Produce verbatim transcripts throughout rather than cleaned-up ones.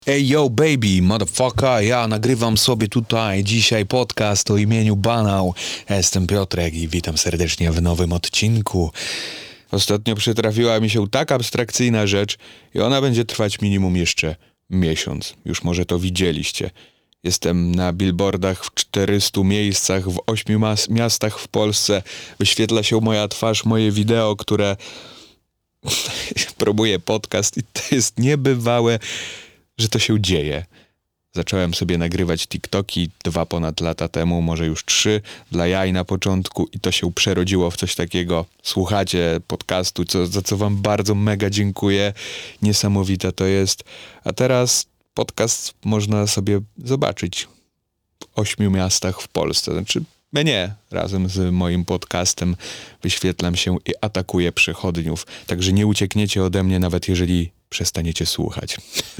Ej yo baby, motherfucker, ja nagrywam sobie tutaj dzisiaj podcast o imieniu Banał. Ja jestem Piotrek i witam serdecznie w nowym odcinku. Ostatnio przytrafiła mi się tak abstrakcyjna rzecz i ona będzie trwać minimum jeszcze miesiąc. Już może to widzieliście. Jestem na billboardach w czterystu miejscach, w ośmiu mas- miastach w Polsce. Wyświetla się moja twarz, moje wideo, które... Próbuję podcast i to jest niebywałe, że to się dzieje. Zacząłem sobie nagrywać TikToki dwa ponad lata temu, może już trzy, dla jaj na początku i to się przerodziło w coś takiego. Słuchacie podcastu, co, za co wam bardzo mega dziękuję. Niesamowite to jest. A teraz podcast można sobie zobaczyć w ośmiu miastach w Polsce. Znaczy mnie razem z moim podcastem wyświetlam się i atakuję przechodniów. Także nie uciekniecie ode mnie, nawet jeżeli przestaniecie słuchać.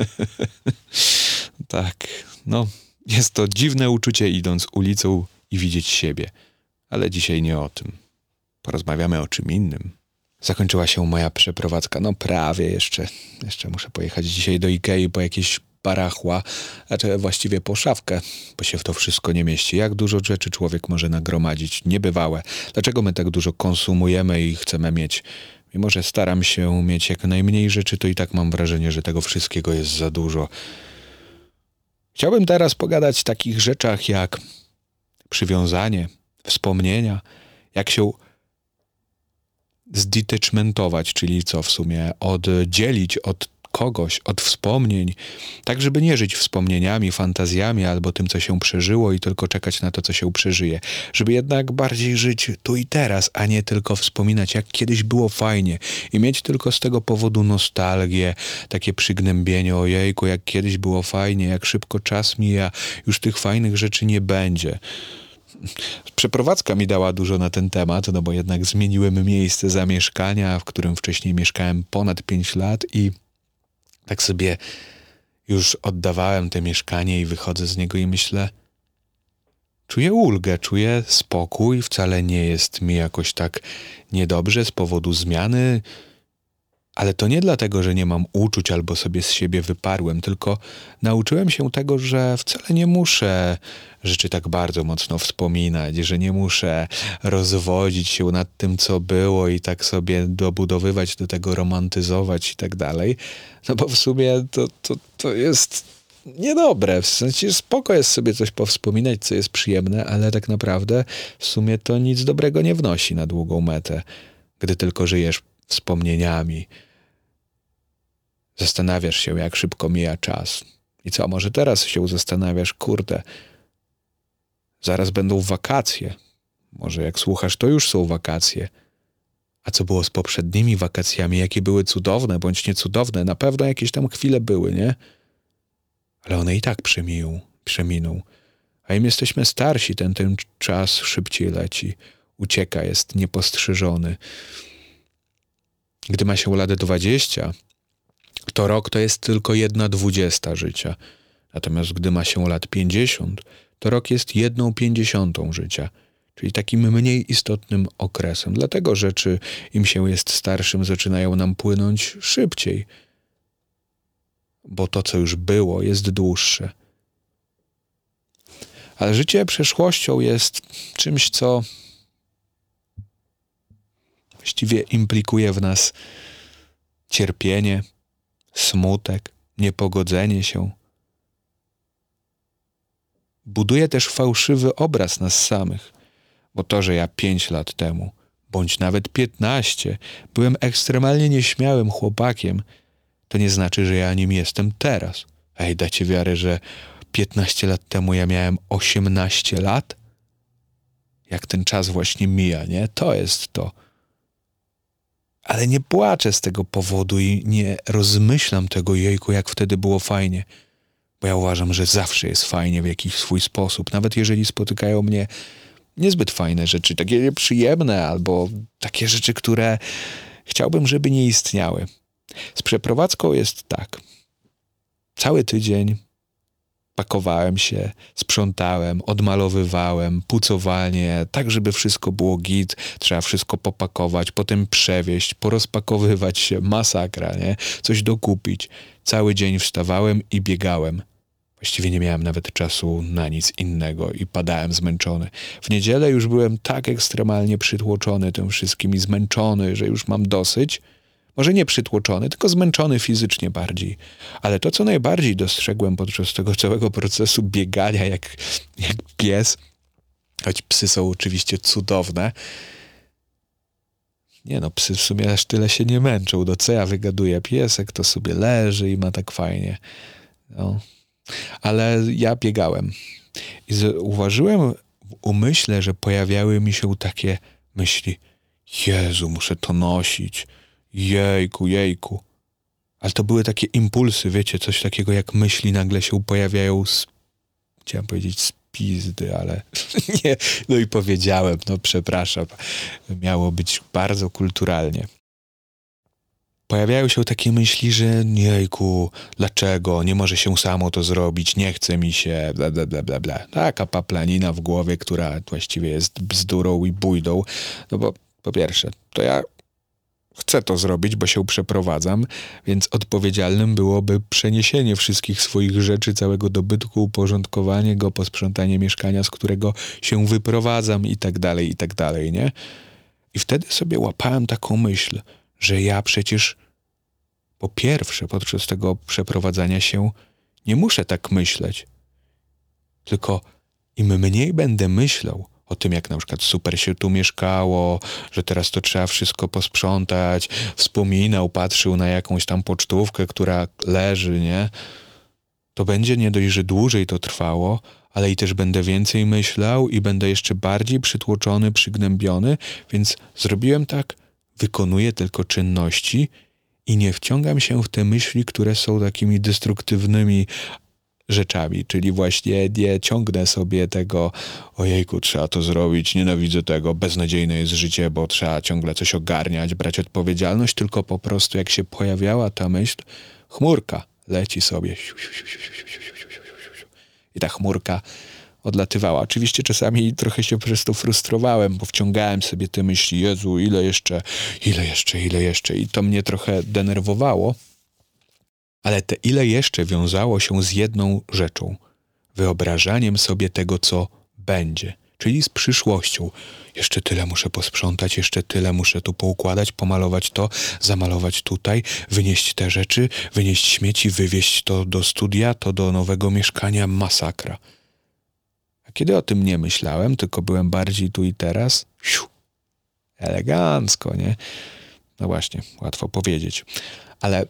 Tak, no, jest to dziwne uczucie idąc ulicą i widzieć siebie. Ale dzisiaj nie o tym. Porozmawiamy o czym innym. Zakończyła się moja przeprowadzka, no prawie jeszcze. Jeszcze muszę pojechać dzisiaj do Ikei po jakieś barachła, znaczy właściwie po szafkę, bo się w to wszystko nie mieści. Jak dużo rzeczy człowiek może nagromadzić? Niebywałe. Dlaczego my tak dużo konsumujemy i chcemy mieć? Mimo że staram się mieć jak najmniej rzeczy, to i tak mam wrażenie, że tego wszystkiego jest za dużo. Chciałbym teraz pogadać o takich rzeczach jak przywiązanie, wspomnienia, jak się zdetachmentować, czyli co w sumie oddzielić od kogoś, od wspomnień, tak żeby nie żyć wspomnieniami, fantazjami albo tym, co się przeżyło i tylko czekać na to, co się przeżyje. Żeby jednak bardziej żyć tu i teraz, a nie tylko wspominać, jak kiedyś było fajnie i mieć tylko z tego powodu nostalgię, takie przygnębienie, ojejku, jak kiedyś było fajnie, jak szybko czas mija, już tych fajnych rzeczy nie będzie. Przeprowadzka mi dała dużo na ten temat, no bo jednak zmieniłem miejsce zamieszkania, w którym wcześniej mieszkałem ponad pięć lat i tak sobie już oddawałem te mieszkanie i wychodzę z niego i myślę, czuję ulgę, czuję spokój, wcale nie jest mi jakoś tak niedobrze z powodu zmiany, ale to nie dlatego, że nie mam uczuć albo sobie z siebie wyparłem, tylko nauczyłem się tego, że wcale nie muszę rzeczy tak bardzo mocno wspominać, że nie muszę rozwodzić się nad tym, co było i tak sobie dobudowywać do tego, romantyzować i tak dalej, no bo w sumie to, to, to jest niedobre, w sensie spoko jest sobie coś powspominać, co jest przyjemne, ale tak naprawdę w sumie to nic dobrego nie wnosi na długą metę, gdy tylko żyjesz wspomnieniami. Zastanawiasz się, jak szybko mija czas. I co, może teraz się zastanawiasz, kurde, zaraz będą wakacje. Może jak słuchasz, to już są wakacje. A co było z poprzednimi wakacjami? Jakie były cudowne, bądź niecudowne? Na pewno jakieś tam chwile były, nie? Ale one i tak przemiją, przeminą. A im jesteśmy starsi, ten, ten czas szybciej leci. Ucieka, jest niepostrzeżony. Gdy ma się lat dwadzieścia, to rok to jest tylko jedna dwudziesta życia. Natomiast gdy ma się lat pięćdziesiąt, to rok jest jedną pięćdziesiątą życia. Czyli takim mniej istotnym okresem. Dlatego rzeczy, im się jest starszym, zaczynają nam płynąć szybciej. Bo to, co już było, jest dłuższe. Ale życie przeszłością jest czymś, co właściwie implikuje w nas cierpienie, smutek, niepogodzenie się. Buduje też fałszywy obraz nas samych, bo to, że ja pięć lat temu, bądź nawet piętnaście, byłem ekstremalnie nieśmiałym chłopakiem, to nie znaczy, że ja nim jestem teraz. Ej, dacie wiarę, że piętnaście lat temu ja miałem osiemnaście lat? Jak ten czas właśnie mija, nie? To jest to. Ale nie płaczę z tego powodu i nie rozmyślam tego, jejku, jak wtedy było fajnie. Bo ja uważam, że zawsze jest fajnie w jakiś swój sposób. Nawet jeżeli spotykają mnie niezbyt fajne rzeczy, takie nieprzyjemne albo takie rzeczy, które chciałbym, żeby nie istniały. Z przeprowadzką jest tak. Cały tydzień Pakowałem się, sprzątałem, odmalowywałem, pucowanie, tak żeby wszystko było git, trzeba wszystko popakować, potem przewieźć, porozpakowywać się, masakra, nie? Coś dokupić. Cały dzień wstawałem i biegałem. Właściwie nie miałem nawet czasu na nic innego i padałem zmęczony. W niedzielę już byłem tak ekstremalnie przytłoczony tym wszystkim i zmęczony, że już mam dosyć. Może nie przytłoczony, tylko zmęczony fizycznie bardziej. Ale to, co najbardziej dostrzegłem podczas tego całego procesu biegania jak, jak pies, choć psy są oczywiście cudowne. Nie no, psy w sumie aż tyle się nie męczą. No co ja wygaduję? Piesek to sobie leży i ma tak fajnie. No. Ale ja biegałem. I zauważyłem w umyśle, że pojawiały mi się takie myśli. Jezu, muszę to nosić. Jejku, jejku. Ale to były takie impulsy, wiecie, coś takiego jak myśli nagle się pojawiają z... Chciałem powiedzieć z pizdy, ale nie. No i powiedziałem, no przepraszam. Miało być bardzo kulturalnie. Pojawiają się takie myśli, że jejku, dlaczego, nie może się samo to zrobić, nie chce mi się, bla, bla, bla, bla, bla. Taka paplanina w głowie, która właściwie jest bzdurą i bójdą. No bo po pierwsze, to ja chcę to zrobić, bo się przeprowadzam, więc odpowiedzialnym byłoby przeniesienie wszystkich swoich rzeczy, całego dobytku, uporządkowanie go, posprzątanie mieszkania, z którego się wyprowadzam i tak dalej, i tak dalej, nie? I wtedy sobie łapałem taką myśl, że ja przecież po pierwsze podczas tego przeprowadzania się nie muszę tak myśleć, tylko im mniej będę myślał o tym, jak na przykład super się tu mieszkało, że teraz to trzeba wszystko posprzątać, wspominał, patrzył na jakąś tam pocztówkę, która leży, nie? To będzie nie dość, że dłużej to trwało, ale i też będę więcej myślał i będę jeszcze bardziej przytłoczony, przygnębiony, więc zrobiłem tak, wykonuję tylko czynności i nie wciągam się w te myśli, które są takimi destruktywnymi rzeczami, czyli właśnie nie ciągnę sobie tego ojejku, trzeba to zrobić, nienawidzę tego, beznadziejne jest życie, bo trzeba ciągle coś ogarniać, brać odpowiedzialność, tylko po prostu jak się pojawiała ta myśl, chmurka leci sobie i ta chmurka odlatywała. Oczywiście czasami trochę się przez to frustrowałem, bo wciągałem sobie te myśli, Jezu, ile jeszcze, ile jeszcze, ile jeszcze i to mnie trochę denerwowało. Ale te ile jeszcze wiązało się z jedną rzeczą. Wyobrażaniem sobie tego, co będzie. Czyli z przyszłością. Jeszcze tyle muszę posprzątać, jeszcze tyle muszę tu poukładać, pomalować to, zamalować tutaj, wynieść te rzeczy, wynieść śmieci, wywieźć to do studia, to do nowego mieszkania. Masakra. A kiedy o tym nie myślałem, tylko byłem bardziej tu i teraz, siu, elegancko, nie? No właśnie, łatwo powiedzieć. Ale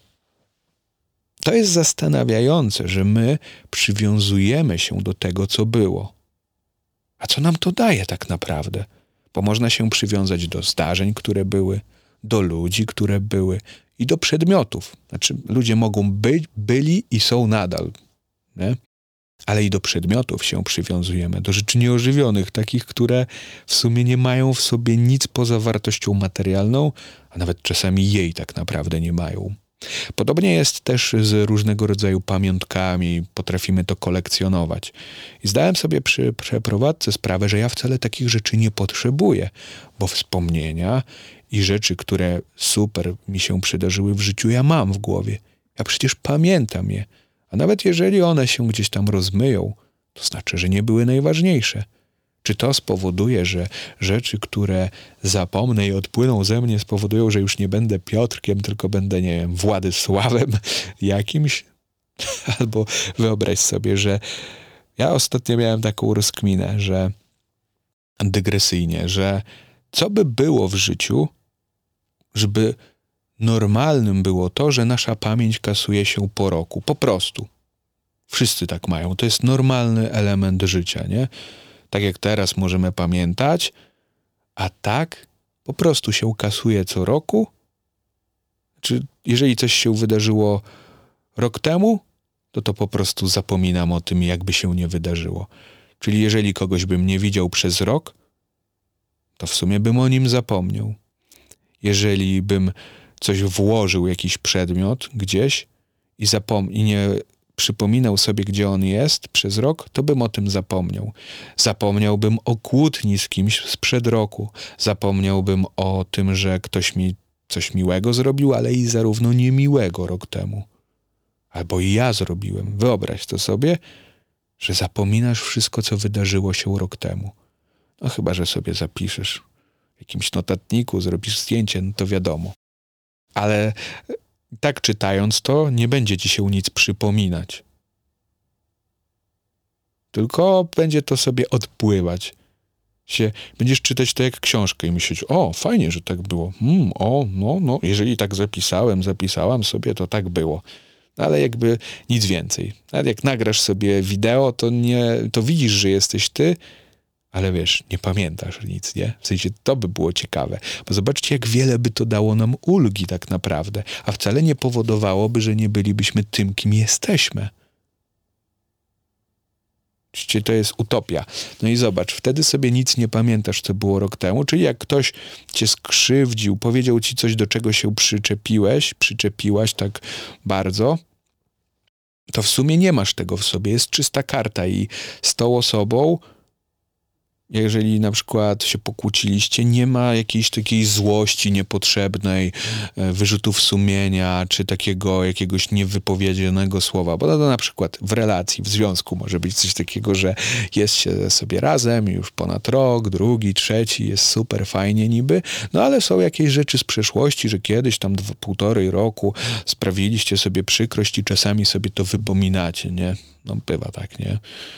to jest zastanawiające, że my przywiązujemy się do tego, co było. A co nam to daje tak naprawdę? Bo można się przywiązać do zdarzeń, które były, do ludzi, które były i do przedmiotów. Znaczy, ludzie mogą być, byli i są nadal, nie? Ale i do przedmiotów się przywiązujemy, do rzeczy nieożywionych, takich, które w sumie nie mają w sobie nic poza wartością materialną, a nawet czasami jej tak naprawdę nie mają. Podobnie jest też z różnego rodzaju pamiątkami, potrafimy to kolekcjonować. I zdałem sobie przy przeprowadzce sprawę, że ja wcale takich rzeczy nie potrzebuję, bo wspomnienia i rzeczy, które super mi się przydarzyły w życiu, ja mam w głowie. Ja przecież pamiętam je, a nawet jeżeli one się gdzieś tam rozmyją, to znaczy, że nie były najważniejsze. Czy to spowoduje, że rzeczy, które zapomnę i odpłyną ze mnie, spowodują, że już nie będę Piotrkiem, tylko będę, nie wiem, Władysławem jakimś? Albo wyobraź sobie, że ja ostatnio miałem taką rozkminę, że dygresyjnie, że co by było w życiu, żeby normalnym było to, że nasza pamięć kasuje się po roku. Po prostu. Wszyscy tak mają. To jest normalny element życia, nie? Tak jak teraz możemy pamiętać, a tak po prostu się kasuje co roku. Czy jeżeli coś się wydarzyło rok temu, to to po prostu zapominam o tym, jakby się nie wydarzyło. Czyli jeżeli kogoś bym nie widział przez rok, to w sumie bym o nim zapomniał. Jeżeli bym coś włożył, jakiś przedmiot gdzieś i, zapom- i nie przypominał sobie, gdzie on jest przez rok, to bym o tym zapomniał. Zapomniałbym o kłótni z kimś sprzed roku. Zapomniałbym o tym, że ktoś mi coś miłego zrobił, ale i zarówno niemiłego rok temu. Albo i ja zrobiłem. Wyobraź to sobie, że zapominasz wszystko, co wydarzyło się rok temu. No chyba, że sobie zapiszesz w jakimś notatniku, zrobisz zdjęcie, no to wiadomo. Ale tak czytając to, nie będzie ci się nic przypominać. Tylko będzie to sobie odpływać. Się, będziesz czytać to jak książkę i myśleć, o, fajnie, że tak było. Hmm, o, no, no, jeżeli tak zapisałem, zapisałam sobie, to tak było. Ale jakby nic więcej. Nawet jak nagrasz sobie wideo, to nie, to widzisz, że jesteś ty, ale wiesz, nie pamiętasz nic, nie? W sensie to by było ciekawe. Bo zobaczcie, jak wiele by to dało nam ulgi tak naprawdę, a wcale nie powodowałoby, że nie bylibyśmy tym, kim jesteśmy. Oczywiście to jest utopia. No i zobacz, wtedy sobie nic nie pamiętasz, co było rok temu, czyli jak ktoś cię skrzywdził, powiedział ci coś, do czego się przyczepiłeś, przyczepiłaś tak bardzo, to w sumie nie masz tego w sobie. Jest czysta karta i z tą osobą, jeżeli na przykład się pokłóciliście, nie ma jakiejś takiej złości niepotrzebnej, wyrzutów sumienia, czy takiego jakiegoś niewypowiedzianego słowa. Bo to na przykład w relacji, w związku może być coś takiego, że jest się sobie razem już ponad rok, drugi, trzeci, jest super fajnie niby, no ale są jakieś rzeczy z przeszłości, że kiedyś tam dwa, półtorej roku sprawiliście sobie przykrość i czasami sobie to wypominacie, nie? No bywa tak, nie?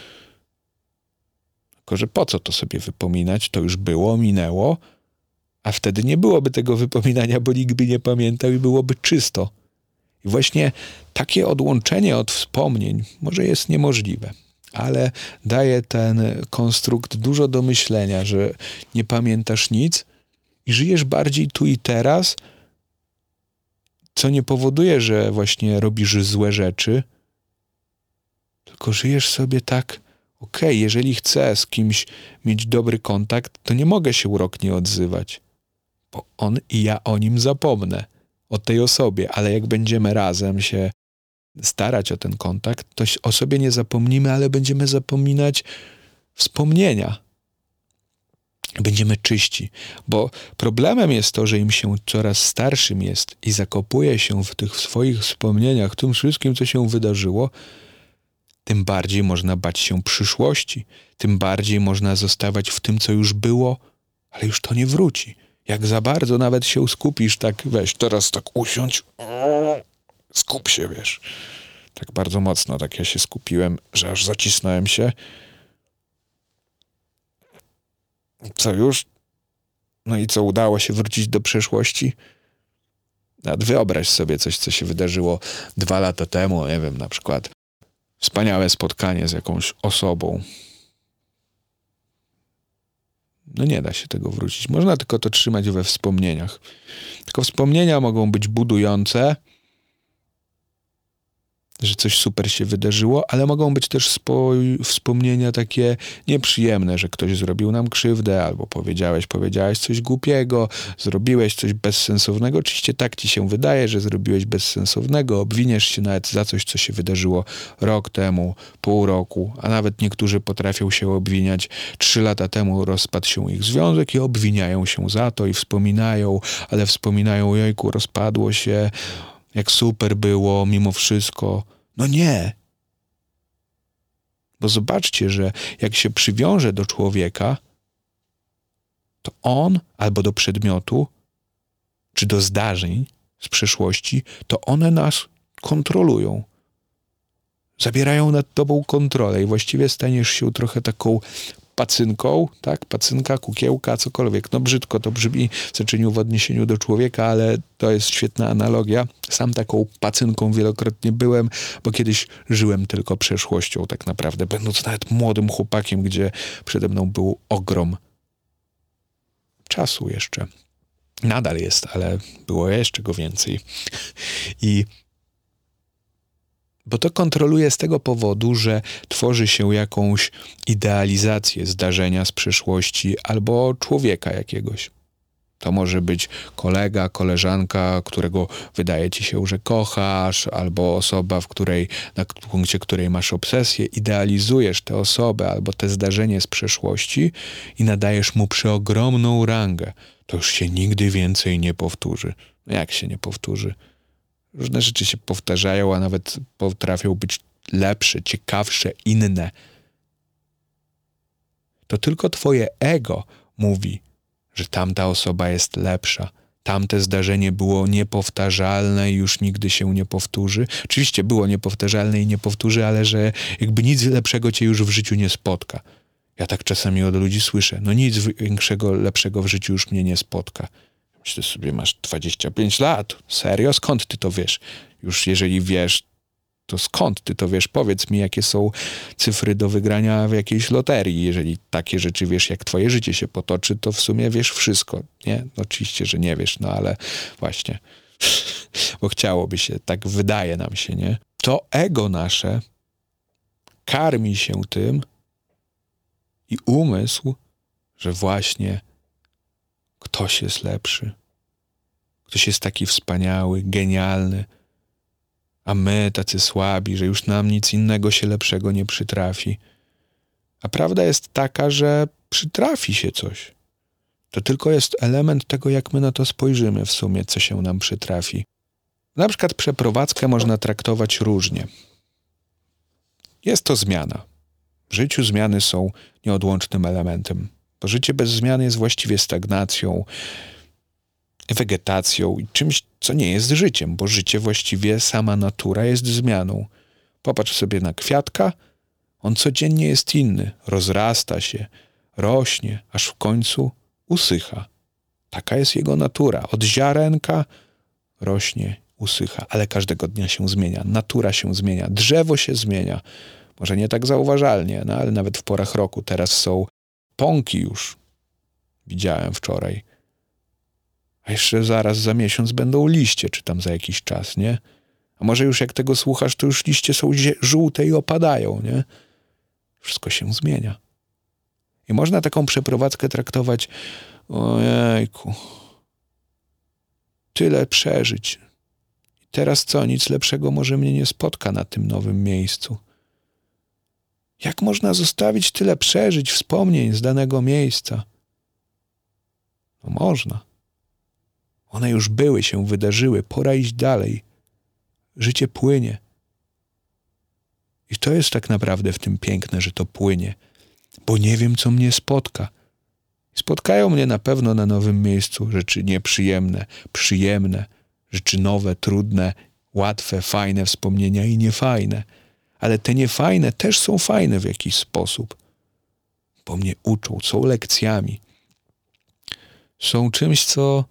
Tylko, że po co to sobie wypominać? To już było, minęło, a wtedy nie byłoby tego wypominania, bo nikt by nie pamiętał i byłoby czysto. I właśnie takie odłączenie od wspomnień może jest niemożliwe, ale daje ten konstrukt dużo do myślenia, że nie pamiętasz nic i żyjesz bardziej tu i teraz, co nie powoduje, że właśnie robisz złe rzeczy, tylko żyjesz sobie tak. Okej, okay, jeżeli chcę z kimś mieć dobry kontakt, to nie mogę się rok nie odzywać, bo on i ja o nim zapomnę, o tej osobie, ale jak będziemy razem się starać o ten kontakt, to o sobie nie zapomnimy, ale będziemy zapominać wspomnienia. Będziemy czyści, bo problemem jest to, że im się coraz starszym jest i zakopuje się w tych swoich wspomnieniach, tym wszystkim, co się wydarzyło, tym bardziej można bać się przyszłości, tym bardziej można zostawać w tym, co już było, ale już to nie wróci. Jak za bardzo nawet się skupisz, tak weź, teraz tak usiądź, skup się, wiesz. Tak bardzo mocno, tak ja się skupiłem, że aż zacisnąłem się. Co już? No i co, udało się wrócić do przeszłości? Nawet wyobraź sobie coś, co się wydarzyło dwa lata temu, nie wiem, na przykład wspaniałe spotkanie z jakąś osobą. No nie da się tego wrócić. Można tylko to trzymać we wspomnieniach. Tylko wspomnienia mogą być budujące, że coś super się wydarzyło, ale mogą być też spo, wspomnienia takie nieprzyjemne, że ktoś zrobił nam krzywdę, albo powiedziałeś, powiedziałeś coś głupiego, zrobiłeś coś bezsensownego. Oczywiście tak ci się wydaje, że zrobiłeś bezsensownego, obwiniasz się nawet za coś, co się wydarzyło rok temu, pół roku, a nawet niektórzy potrafią się obwiniać. Trzy lata temu rozpadł się ich związek i obwiniają się za to i wspominają, ale wspominają, jojku, rozpadło się, jak super było, mimo wszystko. No nie. Bo zobaczcie, że jak się przywiąże do człowieka, to on albo do przedmiotu, czy do zdarzeń z przeszłości, to one nas kontrolują. Zabierają nad tobą kontrolę i właściwie staniesz się trochę taką pacynką, tak? Pacynka, kukiełka, cokolwiek. No brzydko to brzmi w znaczeniu w odniesieniu do człowieka, ale to jest świetna analogia. Sam taką pacynką wielokrotnie byłem, bo kiedyś żyłem tylko przeszłością tak naprawdę, będąc nawet młodym chłopakiem, gdzie przede mną był ogrom czasu jeszcze. Nadal jest, ale było jeszcze go więcej. I Bo to kontroluje z tego powodu, że tworzy się jakąś idealizację zdarzenia z przeszłości albo człowieka jakiegoś. To może być kolega, koleżanka, którego wydaje ci się, że kochasz, albo osoba, w której, na punkcie której masz obsesję. Idealizujesz tę osobę albo te zdarzenie z przeszłości i nadajesz mu przeogromną rangę. To już się nigdy więcej nie powtórzy. No jak się nie powtórzy? Różne rzeczy się powtarzają, a nawet potrafią być lepsze, ciekawsze, inne. To tylko twoje ego mówi, że tamta osoba jest lepsza. Tamte zdarzenie było niepowtarzalne i już nigdy się nie powtórzy. Oczywiście było niepowtarzalne i nie powtórzy, ale że jakby nic lepszego cię już w życiu nie spotka. Ja tak czasami od ludzi słyszę, no nic większego, lepszego w życiu już mnie nie spotka. Myślę sobie, masz dwadzieścia pięć lat. Serio? Skąd ty to wiesz? Już jeżeli wiesz, to skąd ty to wiesz? Powiedz mi, jakie są cyfry do wygrania w jakiejś loterii. Jeżeli takie rzeczy wiesz, jak twoje życie się potoczy, to w sumie wiesz wszystko, nie? Oczywiście, że nie wiesz, no ale właśnie, bo chciałoby się, tak wydaje nam się, nie? To ego nasze karmi się tym i umysł, że właśnie ktoś jest lepszy. Ktoś jest taki wspaniały, genialny, a my tacy słabi, że już nam nic innego się lepszego nie przytrafi. A prawda jest taka, że przytrafi się coś. To tylko jest element tego, jak my na to spojrzymy w sumie, co się nam przytrafi. Na przykład przeprowadzkę można traktować różnie. Jest to zmiana. W życiu zmiany są nieodłącznym elementem. Bo życie bez zmiany jest właściwie stagnacją, wegetacją i czymś, co nie jest życiem, bo życie właściwie, sama natura jest zmianą. Popatrz sobie na kwiatka, on codziennie jest inny, rozrasta się, rośnie, aż w końcu usycha. Taka jest jego natura. Od ziarenka rośnie, usycha, ale każdego dnia się zmienia. Natura się zmienia, drzewo się zmienia. Może nie tak zauważalnie, no ale nawet w porach roku. Teraz są pąki już. Widziałem wczoraj. A jeszcze zaraz za miesiąc będą liście, czy tam za jakiś czas, nie? A może już jak tego słuchasz, to już liście są zie- żółte i opadają, nie? Wszystko się zmienia. I można taką przeprowadzkę traktować, ojejku, tyle przeżyć. I teraz co, nic lepszego może mnie nie spotka na tym nowym miejscu. Jak można zostawić tyle przeżyć, wspomnień z danego miejsca? No można. One już były, się wydarzyły, pora iść dalej. Życie płynie. I to jest tak naprawdę w tym piękne, że to płynie. Bo nie wiem, co mnie spotka. Spotkają mnie na pewno na nowym miejscu rzeczy nieprzyjemne, przyjemne, rzeczy nowe, trudne, łatwe, fajne wspomnienia i niefajne. Ale te niefajne też są fajne w jakiś sposób. Bo mnie uczą, są lekcjami. Są czymś, co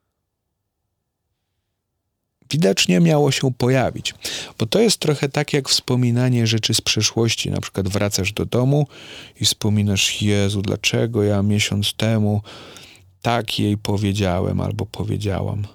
widocznie miało się pojawić. Bo to jest trochę tak jak wspominanie rzeczy z przeszłości. Na przykład wracasz do domu i wspominasz, Jezu, dlaczego ja miesiąc temu tak jej powiedziałem albo powiedziałam.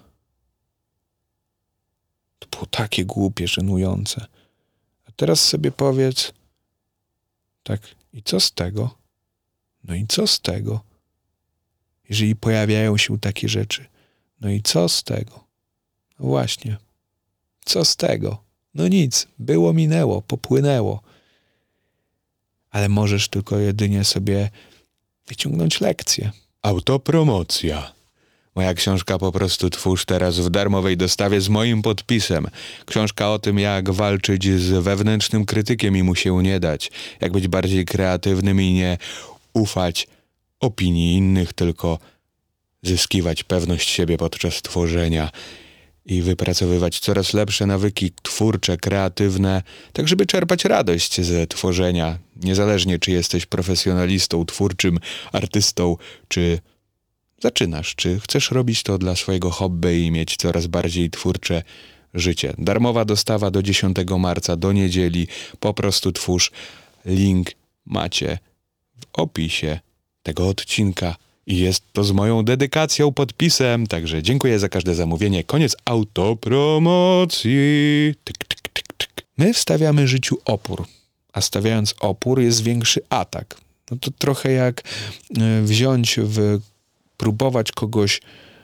To było takie głupie, żenujące. A teraz sobie powiedz, tak, i co z tego? No i co z tego? Jeżeli pojawiają się takie rzeczy, no i co z tego? No właśnie, co z tego? No nic, było, minęło, popłynęło. Ale możesz tylko jedynie sobie wyciągnąć lekcję. Autopromocja. Moja książka Po prostu twórz teraz w darmowej dostawie z moim podpisem. Książka o tym, jak walczyć z wewnętrznym krytykiem i mu się nie dać. Jak być bardziej kreatywnym i nie ufać opinii innych, tylko zyskiwać pewność siebie podczas tworzenia i wypracowywać coraz lepsze nawyki twórcze, kreatywne, tak żeby czerpać radość ze tworzenia, niezależnie czy jesteś profesjonalistą, twórczym, artystą, czy zaczynasz, czy chcesz robić to dla swojego hobby i mieć coraz bardziej twórcze życie. Darmowa dostawa do dziesiątego marca, do niedzieli. Po prostu twórz. Link macie w opisie tego odcinka. I jest to z moją dedykacją, podpisem, także dziękuję za każde zamówienie. Koniec autopromocji. Tyk, tyk, tyk, tyk. My wstawiamy życiu opór, a stawiając opór jest większy atak. No to trochę jak wziąć, w, próbować kogoś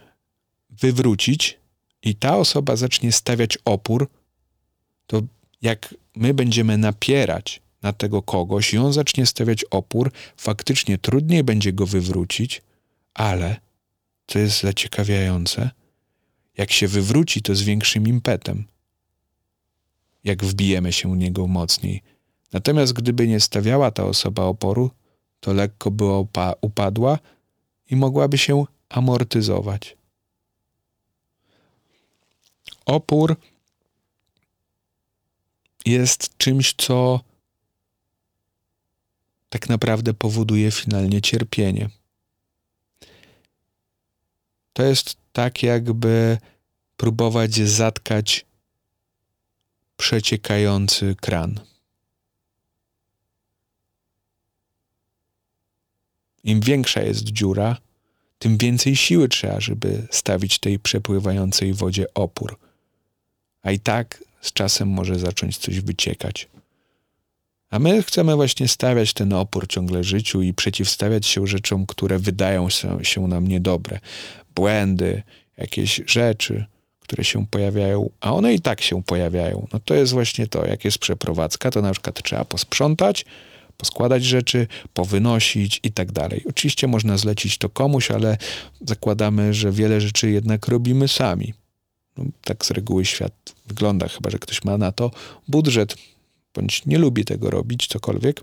wywrócić i ta osoba zacznie stawiać opór, to jak my będziemy napierać na tego kogoś i on zacznie stawiać opór, faktycznie trudniej będzie go wywrócić, ale, co jest zaciekawiające, jak się wywróci, to z większym impetem, jak wbijemy się u niego mocniej. Natomiast gdyby nie stawiała ta osoba oporu, to lekko by opa- upadła i mogłaby się amortyzować. Opór jest czymś, co tak naprawdę powoduje finalnie cierpienie. To jest tak, jakby próbować zatkać przeciekający kran. Im większa jest dziura, tym więcej siły trzeba, żeby stawić tej przepływającej wodzie opór. A i tak z czasem może zacząć coś wyciekać. A my chcemy właśnie stawiać ten opór ciągle życiu i przeciwstawiać się rzeczom, które wydają się, się nam niedobre. Błędy, jakieś rzeczy, które się pojawiają, a one i tak się pojawiają. No to jest właśnie to, jak jest przeprowadzka, to na przykład trzeba posprzątać, poskładać rzeczy, powynosić i tak dalej. Oczywiście można zlecić to komuś, ale zakładamy, że wiele rzeczy jednak robimy sami. No, tak z reguły świat wygląda, chyba że ktoś ma na to budżet, bądź nie lubi tego robić, cokolwiek.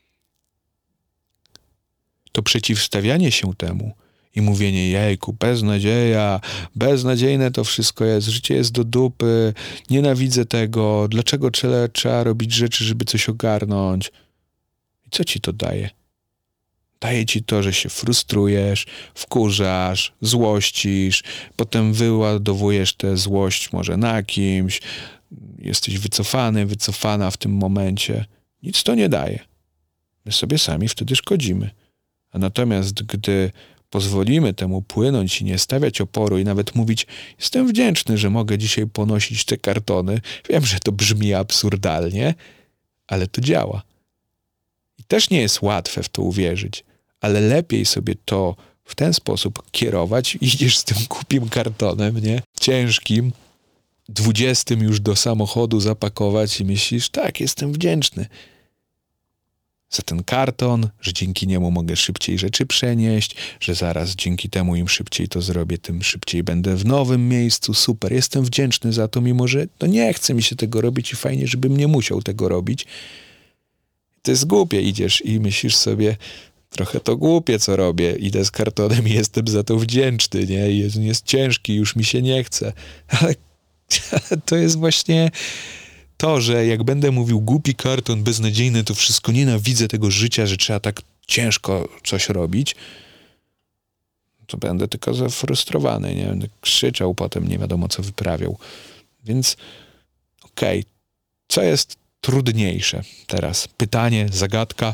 To przeciwstawianie się temu i mówienie, jejku, beznadzieja, beznadziejne to wszystko jest, życie jest do dupy, nienawidzę tego, dlaczego trzeba, trzeba robić rzeczy, żeby coś ogarnąć. I co ci to daje? Daje ci to, że się frustrujesz, wkurzasz, złościsz, potem wyładowujesz tę złość może na kimś, jesteś wycofany, wycofana w tym momencie. Nic to nie daje. My sobie sami wtedy szkodzimy. A natomiast gdy pozwolimy temu płynąć i nie stawiać oporu i nawet mówić, jestem wdzięczny, że mogę dzisiaj ponosić te kartony. Wiem, że to brzmi absurdalnie, ale to działa. I też nie jest łatwe w to uwierzyć, ale lepiej sobie to w ten sposób kierować. Idziesz z tym głupim kartonem, nie? Ciężkim, dwudziestym już do samochodu zapakować i myślisz, tak, jestem wdzięczny za ten karton, że dzięki niemu mogę szybciej rzeczy przenieść, że zaraz dzięki temu im szybciej to zrobię, tym szybciej będę w nowym miejscu, super, jestem wdzięczny za to, mimo że no nie chce mi się tego robić i fajnie, żebym nie musiał tego robić. To jest głupie, idziesz i myślisz sobie, trochę to głupie, co robię, idę z kartonem i jestem za to wdzięczny, nie, jest, jest ciężki, już mi się nie chce, ale, ale to jest właśnie to, że jak będę mówił głupi karton, beznadziejny, to wszystko, nienawidzę tego życia, że trzeba tak ciężko coś robić, to będę tylko zafrustrowany, nie będę krzyczał potem, nie wiadomo co wyprawiał. Więc okej, okay. Co jest trudniejsze teraz? Pytanie, zagadka,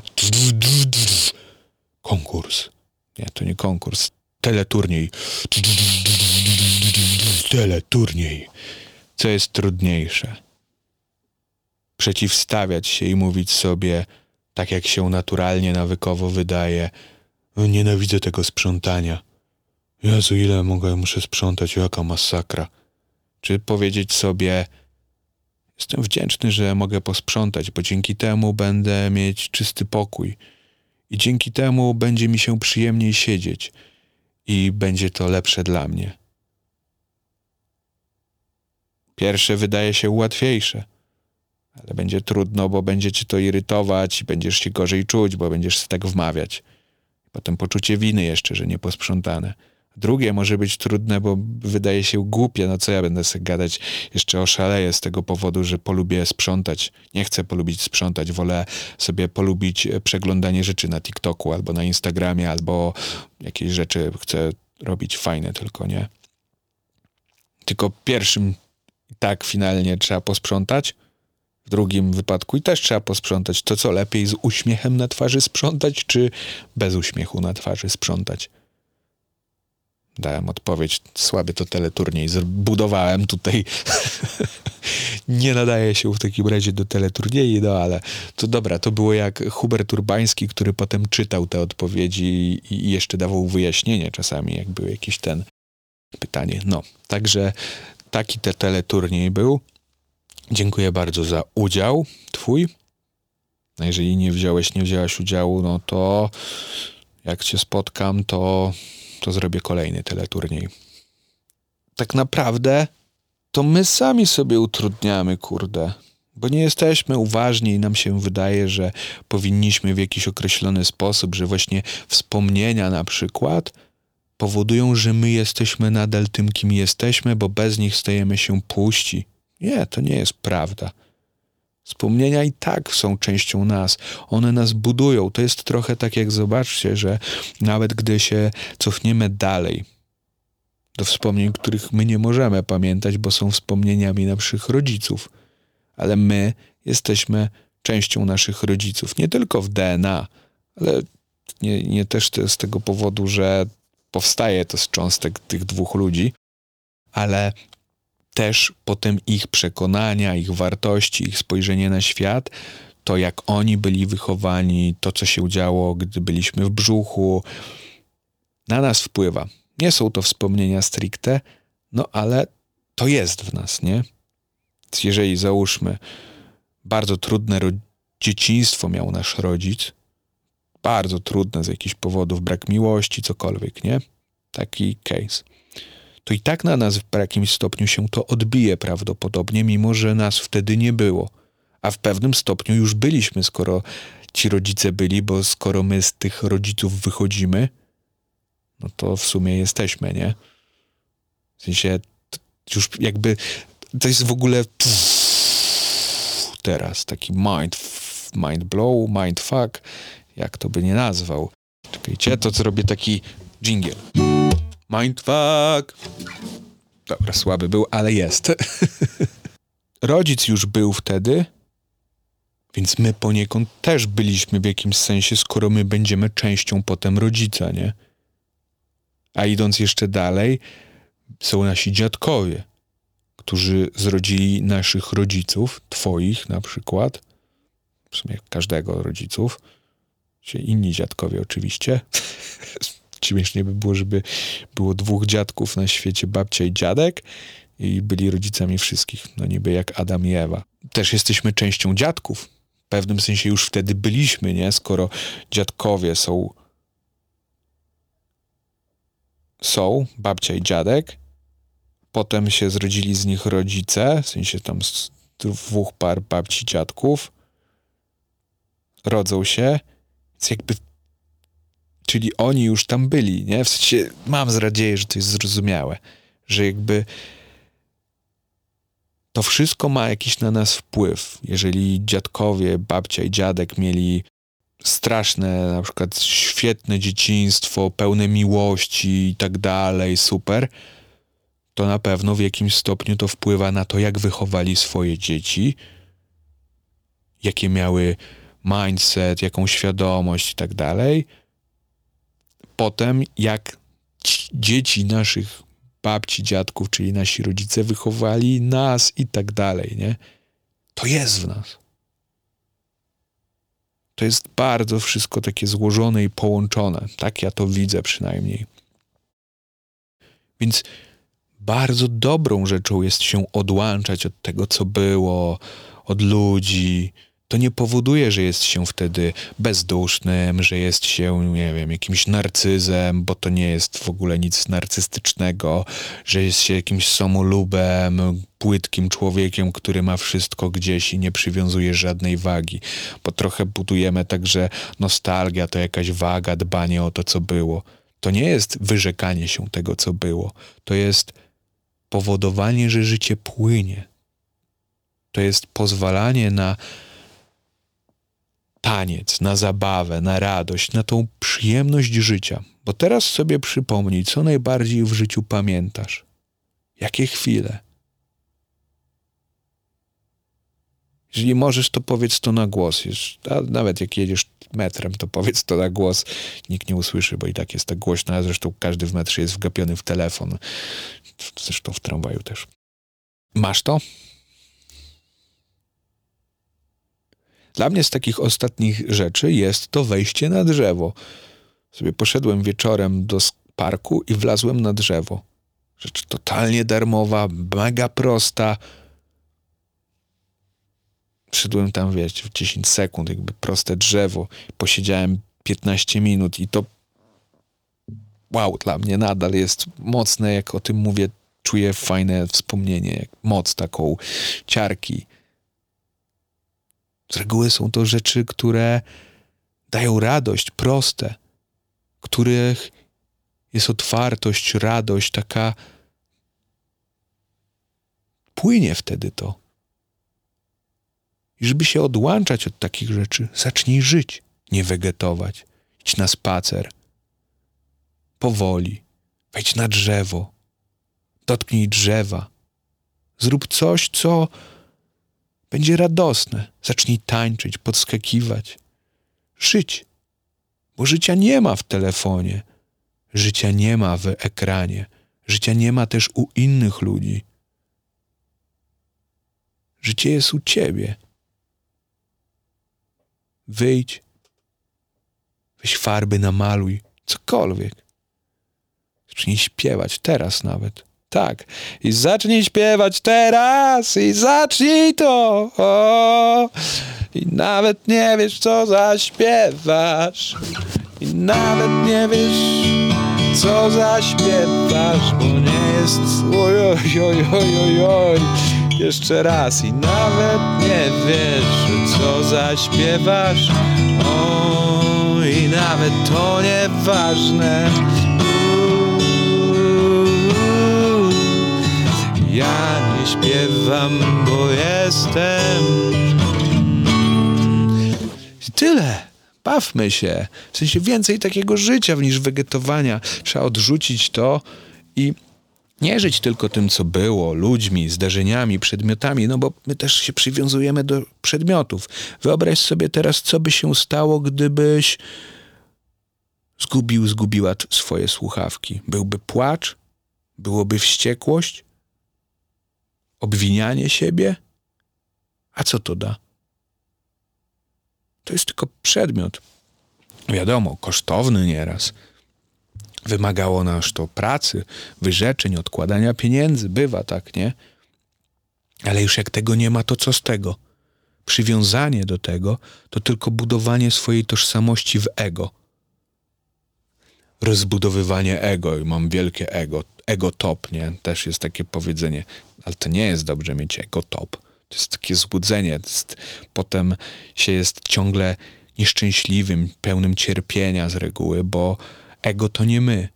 konkurs. Nie, to nie konkurs, teleturniej. Teleturniej. Co jest trudniejsze? Przeciwstawiać się i mówić sobie, tak jak się naturalnie, nawykowo wydaje, nienawidzę tego sprzątania. Jezu, ile mogę, muszę sprzątać, jaka masakra. Czy powiedzieć sobie, jestem wdzięczny, że mogę posprzątać, bo dzięki temu będę mieć czysty pokój i dzięki temu będzie mi się przyjemniej siedzieć i będzie to lepsze dla mnie. Pierwsze wydaje się łatwiejsze, ale będzie trudno, bo będzie cię to irytować i będziesz się gorzej czuć, bo będziesz się tak wmawiać. Potem poczucie winy jeszcze, że nie posprzątane. Drugie może być trudne, bo wydaje się głupie, no co ja będę sobie gadać, jeszcze oszaleję z tego powodu, że polubię sprzątać. Nie chcę polubić sprzątać, wolę sobie polubić przeglądanie rzeczy na TikToku albo na Instagramie, albo jakieś rzeczy chcę robić fajne tylko, nie? Tylko pierwszym i tak finalnie trzeba posprzątać, w drugim wypadku i też trzeba posprzątać. To co, lepiej z uśmiechem na twarzy sprzątać, czy bez uśmiechu na twarzy sprzątać? Dałem odpowiedź, słaby to teleturniej, zbudowałem tutaj. Nie nadaje się w takim razie do teleturniej, no ale to dobra, to było jak Hubert Urbański, który potem czytał te odpowiedzi i jeszcze dawał wyjaśnienie czasami, jak był jakiś ten pytanie. No, także taki te teleturniej był. Dziękuję bardzo za udział twój. A jeżeli nie wziąłeś, nie wzięłaś udziału, no to jak cię spotkam, to, to zrobię kolejny teleturniej. Tak naprawdę to my sami sobie utrudniamy, kurde. Bo nie jesteśmy uważni i nam się wydaje, że powinniśmy w jakiś określony sposób, że właśnie wspomnienia na przykład powodują, że my jesteśmy nadal tym, kim jesteśmy, bo bez nich stajemy się puści. Nie, to nie jest prawda. Wspomnienia i tak są częścią nas. One nas budują. To jest trochę tak, jak zobaczcie, że nawet gdy się cofniemy dalej do wspomnień, których my nie możemy pamiętać, bo są wspomnieniami naszych rodziców, ale my jesteśmy częścią naszych rodziców. Nie tylko w D N A, ale nie, nie też z tego powodu, że powstaje to z cząstek tych dwóch ludzi, ale też potem ich przekonania, ich wartości, ich spojrzenie na świat, to jak oni byli wychowani, to co się działo, gdy byliśmy w brzuchu, na nas wpływa. Nie są to wspomnienia stricte, no ale to jest w nas, nie? Więc jeżeli załóżmy, bardzo trudne ro- dzieciństwo miał nasz rodzic, bardzo trudne z jakichś powodów, brak miłości, cokolwiek, nie? Taki case. To i tak na nas w jakimś stopniu się to odbije prawdopodobnie, mimo że nas wtedy nie było. A w pewnym stopniu już byliśmy, skoro ci rodzice byli, bo skoro my z tych rodziców wychodzimy, no to w sumie jesteśmy, nie? W sensie już jakby to jest w ogóle teraz taki mind, mind blow, mind fuck, jak to by nie nazwał. Czekajcie, to zrobię taki dżingiel. Mindfuck. Dobra, słaby był, ale jest. Rodzic już był wtedy, więc my poniekąd też byliśmy w jakimś sensie, skoro my będziemy częścią potem rodzica, nie? A idąc jeszcze dalej, są nasi dziadkowie, którzy zrodzili naszych rodziców, twoich na przykład, w sumie każdego rodziców, czy inni dziadkowie oczywiście. Śmiesznie by było, żeby było dwóch dziadków na świecie, babcia i dziadek, i byli rodzicami wszystkich, no niby jak Adam i Ewa. Też jesteśmy częścią dziadków. W pewnym sensie już wtedy byliśmy, nie? Skoro dziadkowie są są, babcia i dziadek, potem się zrodzili z nich rodzice, w sensie tam z dwóch par babci, dziadków, rodzą się, więc jakby czyli oni już tam byli, nie? W sensie mam nadzieję, że to jest zrozumiałe, że jakby to wszystko ma jakiś na nas wpływ. Jeżeli dziadkowie, babcia i dziadek mieli straszne, na przykład świetne dzieciństwo, pełne miłości i tak dalej, super, to na pewno w jakimś stopniu to wpływa na to, jak wychowali swoje dzieci, jakie miały mindset, jaką świadomość i tak dalej. Potem jak dzieci naszych babci, dziadków, czyli nasi rodzice wychowali nas i tak dalej, nie? To jest w nas. To jest bardzo wszystko takie złożone i połączone. Tak ja to widzę przynajmniej. Więc bardzo dobrą rzeczą jest się odłączać od tego, co było, od ludzi. To nie powoduje, że jest się wtedy bezdusznym, że jest się, nie wiem, jakimś narcyzem, bo to nie jest w ogóle nic narcystycznego, że jest się jakimś samolubem, płytkim człowiekiem, który ma wszystko gdzieś i nie przywiązuje żadnej wagi. Bo trochę budujemy tak, że nostalgia to jakaś waga, dbanie o to, co było. To nie jest wyrzekanie się tego, co było. To jest powodowanie, że życie płynie. To jest pozwalanie na taniec, na zabawę, na radość, na tą przyjemność życia. Bo teraz sobie przypomnij, co najbardziej w życiu pamiętasz. Jakie chwile. Jeżeli możesz, to powiedz to na głos. A nawet jak jedziesz metrem, to powiedz to na głos. Nikt nie usłyszy, bo i tak jest tak głośno, a zresztą każdy w metrze jest wgapiony w telefon. Zresztą w tramwaju też. Masz to? Dla mnie z takich ostatnich rzeczy jest to wejście na drzewo. Sobie poszedłem wieczorem do parku i wlazłem na drzewo. Rzecz totalnie darmowa, mega prosta. Szedłem tam, wiesz, w dziesięć sekund, jakby proste drzewo. Posiedziałem piętnaście minut i to wow, dla mnie nadal jest mocne, jak o tym mówię, czuję fajne wspomnienie, jak moc taką ciarki. Z reguły są to rzeczy, które dają radość, proste, których jest otwartość, radość, taka płynie wtedy to. I żeby się odłączać od takich rzeczy, zacznij żyć, nie wegetować. Idź na spacer. Powoli. Wejdź na drzewo. Dotknij drzewa. Zrób coś, co będzie radosne. Zacznij tańczyć, podskakiwać. Żyć. Bo życia nie ma w telefonie. Życia nie ma w ekranie. Życia nie ma też u innych ludzi. Życie jest u ciebie. Wyjdź. Weź farby, namaluj. Cokolwiek. Zacznij śpiewać. Teraz nawet. Tak. I zacznij śpiewać teraz. I zacznij to. O! I nawet nie wiesz, co zaśpiewasz. I nawet nie wiesz, co zaśpiewasz, bo nie jest oj, oj, oj, oj, oj, oj. Jeszcze raz. I nawet nie wiesz, co zaśpiewasz. O, i nawet to nieważne. Uuu, ja nie śpiewam, bo jestem. I tyle. Bawmy się. W sensie więcej takiego życia niż wegetowania. Trzeba odrzucić to i nie żyć tylko tym, co było, ludźmi, zdarzeniami, przedmiotami, no bo my też się przywiązujemy do przedmiotów. Wyobraź sobie teraz, co by się stało, gdybyś zgubił, zgubiła swoje słuchawki. Byłby płacz? Byłoby wściekłość? Obwinianie siebie? A co to da? To jest tylko przedmiot. Wiadomo, kosztowny nieraz. Wymagało nas to pracy, wyrzeczeń, odkładania pieniędzy. Bywa tak, nie? Ale już jak tego nie ma, to co z tego? Przywiązanie do tego to tylko budowanie swojej tożsamości w ego. Rozbudowywanie ego. I mam wielkie ego. Ego top, nie? Też jest takie powiedzenie. Ale to nie jest dobrze mieć ego top. To jest takie złudzenie. To jest, potem się jest ciągle nieszczęśliwym, pełnym cierpienia z reguły, bo ego to nie my.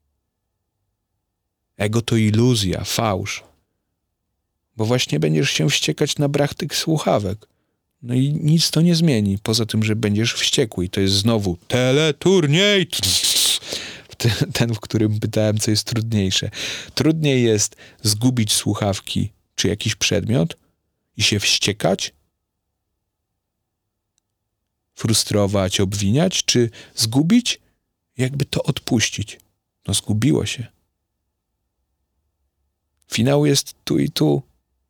Ego to iluzja, fałsz. Bo właśnie będziesz się wściekać na brak tych słuchawek. No i nic to nie zmieni, poza tym, że będziesz wściekły. I to jest znowu teleturniej. Ten, w którym pytałem, co jest trudniejsze. Trudniej jest zgubić słuchawki czy jakiś przedmiot i się wściekać, frustrować, obwiniać, czy zgubić, jakby to odpuścić. No zgubiło się. Finał jest tu i tu.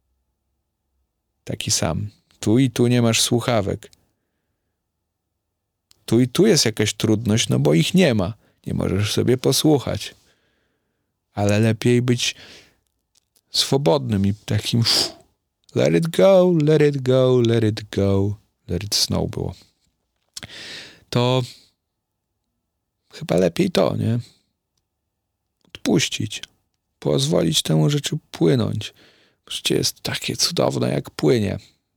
Taki sam. Tu i tu nie masz słuchawek. Tu i tu jest jakaś trudność, no bo ich nie ma. Nie możesz sobie posłuchać. Ale lepiej być swobodnym i takim let it go, let it go, let it go, let it snow było. To chyba lepiej to, nie? Odpuścić. Pozwolić temu rzeczy płynąć. Życie jest takie cudowne, jak płynie.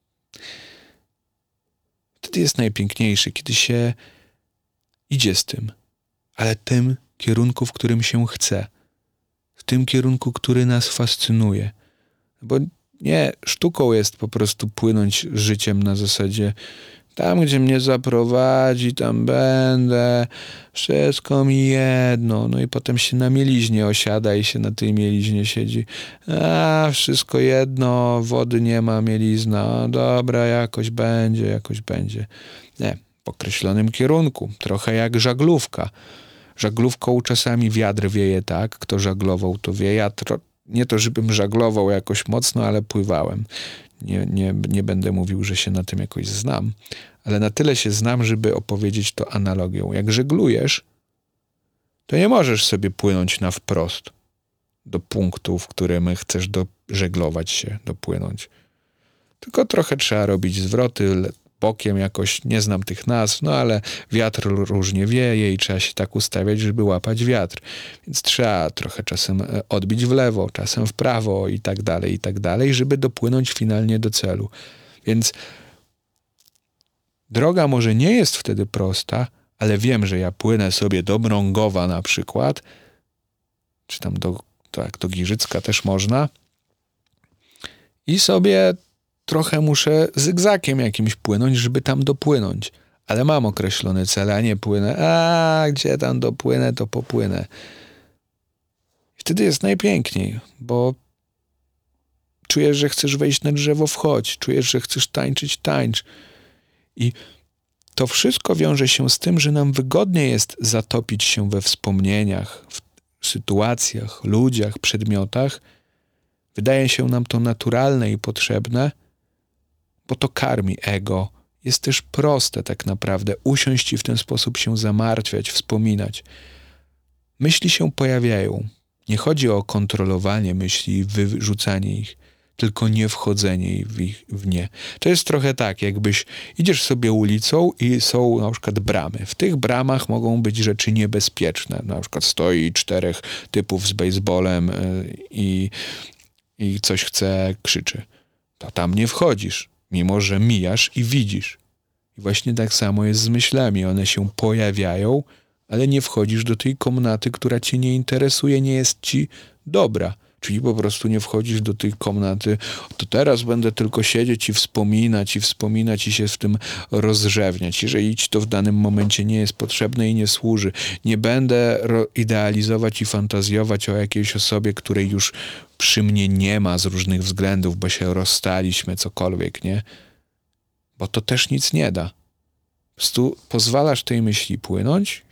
Wtedy jest najpiękniejsze, kiedy się idzie z tym, ale tym kierunku, w którym się chce. W tym kierunku, który nas fascynuje. Bo nie, sztuką jest po prostu płynąć życiem na zasadzie tam, gdzie mnie zaprowadzi, tam będę, wszystko mi jedno. No i potem się na mieliźnie osiada i się na tej mieliźnie siedzi. A, wszystko jedno, wody nie ma, mielizna. Dobra, jakoś będzie, jakoś będzie. Nie, w określonym kierunku. Trochę jak żaglówka. Żaglówką czasami wiatr wieje tak, kto żaglował, to wie. Ja tro- nie to, żebym żaglował jakoś mocno, ale pływałem. Nie, nie, nie będę mówił, że się na tym jakoś znam, ale na tyle się znam, żeby opowiedzieć to analogią. Jak żeglujesz, to nie możesz sobie płynąć na wprost. do punktu, w którym chcesz dożeglować się, dopłynąć. Tylko trochę trzeba robić zwroty bokiem jakoś, nie znam tych nazw, no ale wiatr różnie wieje i trzeba się tak ustawiać, żeby łapać wiatr. Więc trzeba trochę czasem odbić w lewo, czasem w prawo i tak dalej, i tak dalej, żeby dopłynąć finalnie do celu. Więc droga może nie jest wtedy prosta, ale wiem, że ja płynę sobie do Mrągowa na przykład, czy tam do, tak, do Giżycka też można i sobie trochę muszę zygzakiem jakimś płynąć, żeby tam dopłynąć. Ale mam określony cel, a nie płynę. A gdzie tam dopłynę, to popłynę. Wtedy jest najpiękniej, bo czujesz, że chcesz wejść na drzewo, wchodź. Czujesz, że chcesz tańczyć, tańcz. I to wszystko wiąże się z tym, że nam wygodnie jest zatopić się we wspomnieniach, w sytuacjach, ludziach, przedmiotach. Wydaje się nam to naturalne i potrzebne, bo to karmi ego. Jest też proste tak naprawdę usiąść i w ten sposób się zamartwiać, wspominać. Myśli się pojawiają. Nie chodzi o kontrolowanie myśli i wyrzucanie ich, tylko nie wchodzenie w, ich, w nie. To jest trochę tak, jakbyś idziesz sobie ulicą i są na przykład bramy. W tych bramach mogą być rzeczy niebezpieczne. Na przykład stoi czterech typów z bejsbolem i, i coś chce, krzyczy. To tam nie wchodzisz, mimo że mijasz i widzisz. I właśnie tak samo jest z myślami. One się pojawiają, ale nie wchodzisz do tej komnaty, która cię nie interesuje, nie jest ci dobra. Czyli po prostu nie wchodzisz do tej komnaty, to teraz będę tylko siedzieć i wspominać, i wspominać, i się w tym rozrzewniać. Jeżeli ci to w danym momencie nie jest potrzebne i nie służy, nie będę ro- idealizować i fantazjować o jakiejś osobie, której już przy mnie nie ma z różnych względów, bo się rozstaliśmy, cokolwiek, nie? Bo to też nic nie da. Po prostu pozwalasz tej myśli płynąć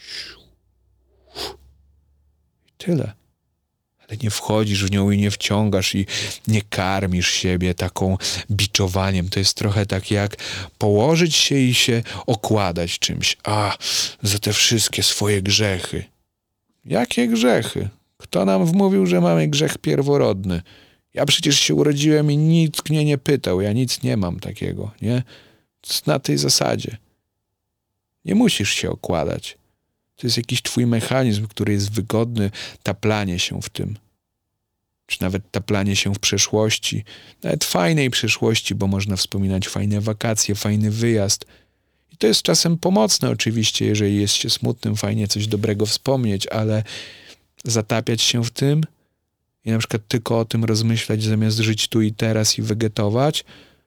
i tyle. Ale nie wchodzisz w nią i nie wciągasz i nie karmisz siebie taką biczowaniem. To jest trochę tak jak położyć się i się okładać czymś. A, za te wszystkie swoje grzechy. Jakie grzechy? Kto nam wmówił, że mamy grzech pierworodny? Ja przecież się urodziłem i nikt mnie nie pytał. Ja nic nie mam takiego, nie? Na tej zasadzie. Nie musisz się okładać. To jest jakiś twój mechanizm, który jest wygodny, taplanie się w tym. Czy nawet taplanie się w przeszłości. Nawet fajnej przeszłości, bo można wspominać fajne wakacje, fajny wyjazd. I to jest czasem pomocne oczywiście, jeżeli jest się smutnym, fajnie coś dobrego wspomnieć, ale zatapiać się w tym i na przykład tylko o tym rozmyślać, zamiast żyć tu i teraz i wegetować,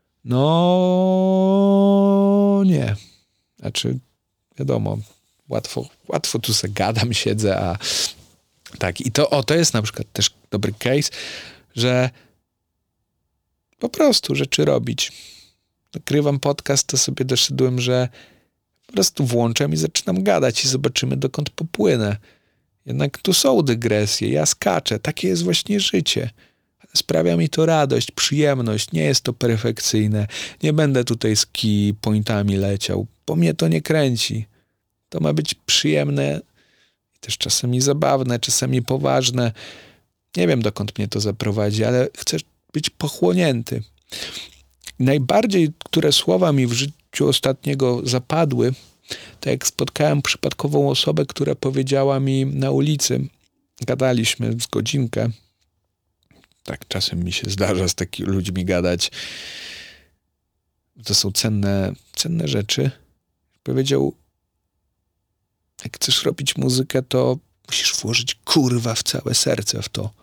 no nie. Znaczy, wiadomo, Łatwo, łatwo tu se gadam, siedzę, a tak. I to, o, to jest na przykład też dobry case, że po prostu rzeczy robić. Nagrywam podcast, to sobie doszedłem, że po prostu włączam i zaczynam gadać i zobaczymy, dokąd popłynę. Jednak tu są dygresje, ja skaczę, takie jest właśnie życie. Sprawia mi to radość, przyjemność, nie jest to perfekcyjne. Nie będę tutaj z key pointami leciał, bo mnie to nie kręci. To ma być przyjemne i też czasami zabawne, czasami poważne. Nie wiem, dokąd mnie to zaprowadzi, ale chcę być pochłonięty. Najbardziej, które słowa mi w życiu ostatniego zapadły, to jak spotkałem przypadkową osobę, która powiedziała mi na ulicy, gadaliśmy z godzinkę, tak czasem mi się zdarza z takimi ludźmi gadać, to są cenne, cenne rzeczy. Powiedział, jak chcesz robić muzykę, to musisz włożyć kurwa w całe serce w to.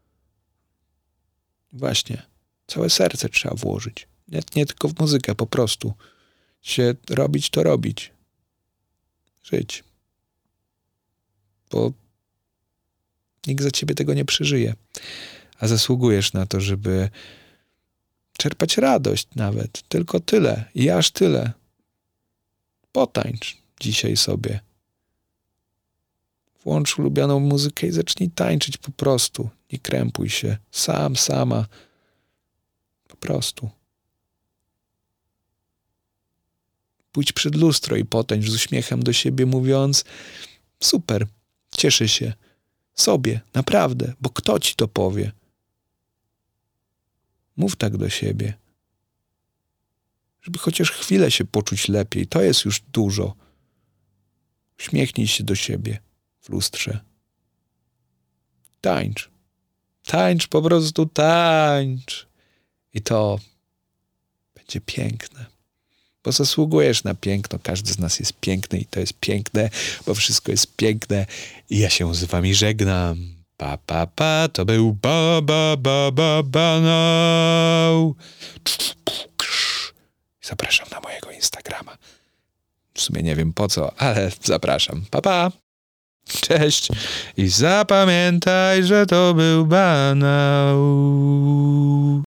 Właśnie. Całe serce trzeba włożyć. Nie, nie tylko w muzykę, po prostu. Się robić, to robić. Żyć. Bo nikt za ciebie tego nie przeżyje. A zasługujesz na to, żeby czerpać radość nawet. Tylko tyle. I aż tyle. Potańcz dzisiaj sobie. Włącz ulubioną muzykę i zacznij tańczyć po prostu. Nie krępuj się. Sam, sama. Po prostu. Pójdź przed lustro i potańcz z uśmiechem do siebie, mówiąc super, cieszę się. Sobie, naprawdę, bo kto ci to powie? Mów tak do siebie. Żeby chociaż chwilę się poczuć lepiej. To jest już dużo. Uśmiechnij się do siebie w lustrze. Tańcz. Tańcz, po prostu tańcz. I to będzie piękne. Bo zasługujesz na piękno. Każdy z nas jest piękny i to jest piękne, bo wszystko jest piękne. I ja się z wami żegnam. Pa, pa, pa. To był ba, ba, ba, ba, banał. Zapraszam na mojego Instagrama. W sumie nie wiem po co, ale zapraszam. Pa, pa. Cześć. I zapamiętaj, że to był banał.